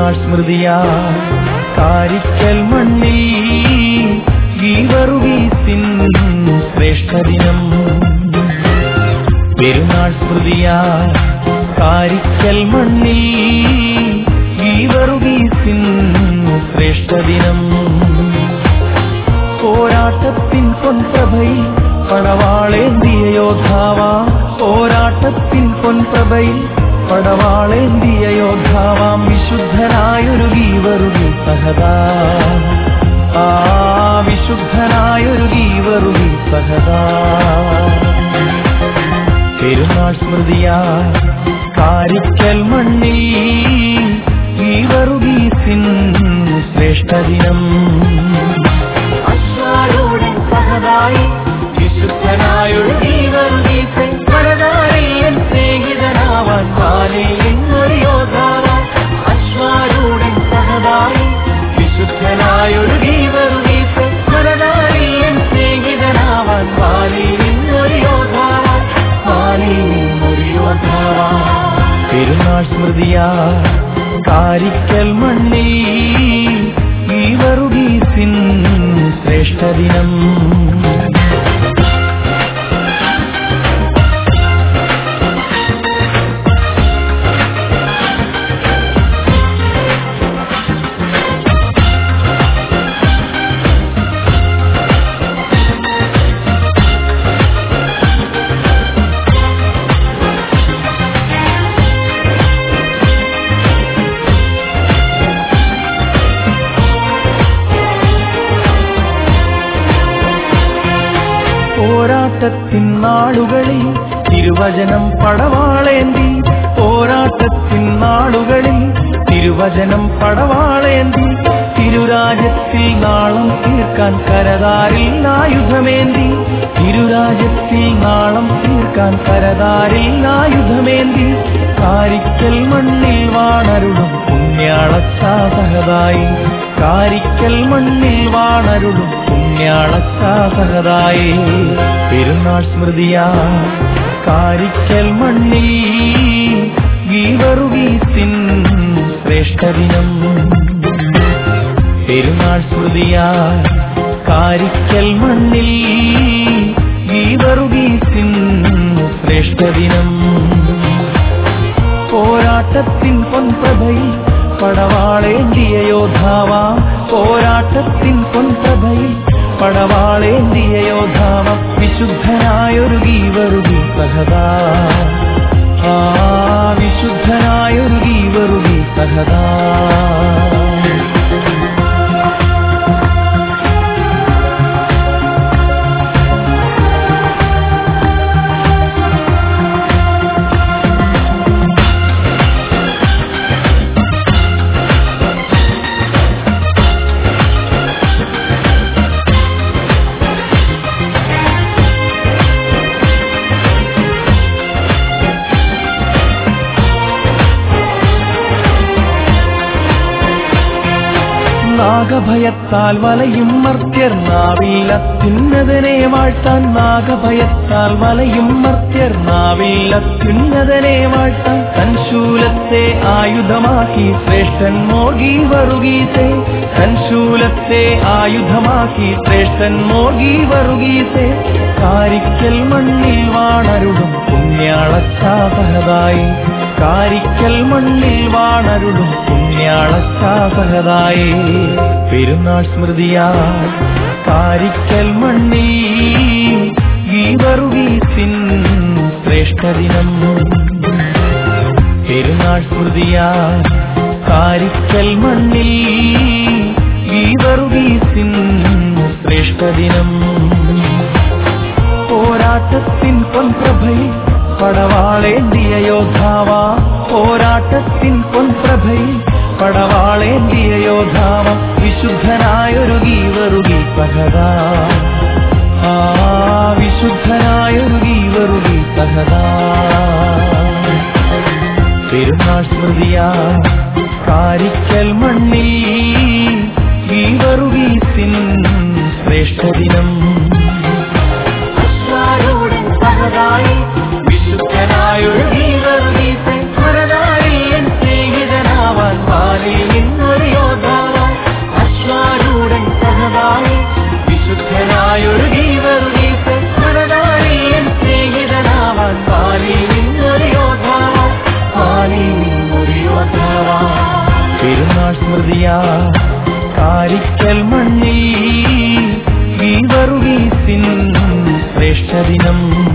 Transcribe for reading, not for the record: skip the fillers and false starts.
പെരുന്നാൾ സ്മൃതിയാ കാരിക്കൽ മണ്ണിൽ ഈ വറുവീസിൻ ശ്രേഷ്ഠദിനം. പെരുന്നാൾ സ്മൃതിയാ കാരിക്കൽ മണ്ണിൽ ഈ വറുവീസിൻ ശ്രേഷ്ഠദിനം. പോരാട്ടത്തിൻ പൊൻപ്രഭയിൽ പടവാളേന്തിയ യോദ്ധാവാ, പോരാട്ടത്തിൻ പൊൻപ്രഭയിൽ പടവാളേന്തിയ യോദ്ധാവാം വിശുദ്ധനായൊരു ഗീവറുകി സഹദാ, ആ വിശുദ്ധനായൊരു ഗീവറുകി സഹദാ. പെരുന്നാൾ സ്മൃതിയാ കാരിക്കൽ മണ്ണിൽ ഈ വറുവീസിൻ ശ്രേഷ്ഠദിനം. അശ്വാരൂഢൻ സഹദായി വിശുദ്ധനായൊരു ഗീവറുകീസെ പരതാരിയൻ സ്നേഹിതനാവാൻ പാലിയെന്നൊരു യോദ്ധാവാൻ. അശ്വാരൂഢൻ സഹദായി വിശുദ്ധനായൊരു ഗീവറുകീസെ പരതാരിയൻ സ്നേഹിതനാവാൻ പാലിയെന്നൊരു യോദ്ധാവാൻ, പാലിയെന്നൊരു യോദ്ധാവാൻ. പെരുന്നാൾ സ്മൃതിയാ കാരിക്കൽ മണ്ണിൽ ഈ വറുവീസിൻ ശ്രേഷ്ഠദിനം. പോരാട്ടത്തിൻ നാളുകളിൽ തിരുവചനം പടവാളേന്തി, പോരാട്ടത്തിൻ നാളുകളിൽ തിരുവചനം പടവാളേന്തി, തിരുരാജ്യത്തിൽ നാളം തീർക്കാൻ കരതാരിൽ ആയുധമേന്തി, തിരുരാജ്യത്തിൽ നാളം തീർക്കാൻ കരതാരിൽ ആയുധമേന്തി. കാരിക്കൽ മണ്ണിൽ വാണരുളും പുണ്യാളച്ചാ സഹദായി, കാരിക്കൽ മണ്ണിൽ വാണരുളും പുണ്യാളച്ചാ സഹദായി. പെരുന്നാൾ സ്മൃതിയാ കാരിക്കൽ മണ്ണിൽ ഈ വറുവീസിൻ ശ്രേഷ്ഠദിനം. പെരുന്നാൾ സ്മൃതിയാ കാരിക്കൽ മണ്ണിൽ ഈ വറുവീസിൻ ശ്രേഷ്ഠദിനം. പോരാട്ടത്തിൻ പൊൻപ്രഭയിൽ പടവാളേന്തിയ യോദ്ധാവാ, പോരാട്ടത്തിൻ പൊൻപ്രഭയിൽ പടവാളേന്തിയ യോദ്ധാവാ വിശുദ്ധനായൊരു ഗീവറുകി സഹദാ, ആ വിശുദ്ധനായൊരു ഗീവറുകി സഹദാ. നാഗഭയത്താൽ വലയും മർത്യർ നാവില്ലത്യുന്നതനെ വാഴ്ത്താൻ, നാഗഭയത്താൽ വലയും മർത്യർ നാവില്ലത്യുന്നതനെ വാഴ്ത്താൻ. തൻശൂലത്തെ ആയുധമാക്കി ശ്രേഷ്ഠൻ മോർഗി വറുകീസെ, തൻശൂലത്തെ ആയുധമാക്കി ശ്രേഷ്ഠൻ മോർഗി വറുകീസെ. കാരിക്കൽ മണ്ണിൽ വാണരുളും പുണ്യാളച്ചാ സഹദായി, കാരിക്കൽ മണ്ണിൽ വാണരുളും പുണ്യാളച്ചാ സഹദായി. പെരുന്നാൾ സ്മൃതിയാ കാരിക്കൽ മണ്ണിൽ ഈ വറുവീസിൻ ശ്രേഷ്ഠദിനം. പെരുന്നാൾ സ്മൃതിയാ കാരിക്കൽ മണ്ണിൽ ഈ വറുവീസിൻ ശ്രേഷ്ഠദിനം. പോരാട്ടത്തിൻ പൊൻപ്രഭയിൽ പടവാളേന്തിയ യോദ്ധാവാ, പോരാട്ടത്തിൻ പൊൻപ്രഭയിൽ പടവാളേന്തിയ യോദ്ധാവാ വിശുദ്ധനായൊരു ഗീവറുകി സഹദാ, ആ വിശുദ്ധനായൊരു ഗീവറുകി സഹദാ. പെരുന്നാൾ സ്മൃതിയാ കാരിക്കൽ മണ്ണിൽ ഈ വറുവീസിൻ ശ്രേഷ്ഠദിനം. അശ്വാരൂഢൻ സഹദായി വിശുദ്ധനായൊരു ഗീവറുകീസെ പരതാരിയൻ സ്നേഹിതനാവാൻ പാലിയെൻ ശ്രേഷ്ഠദിനം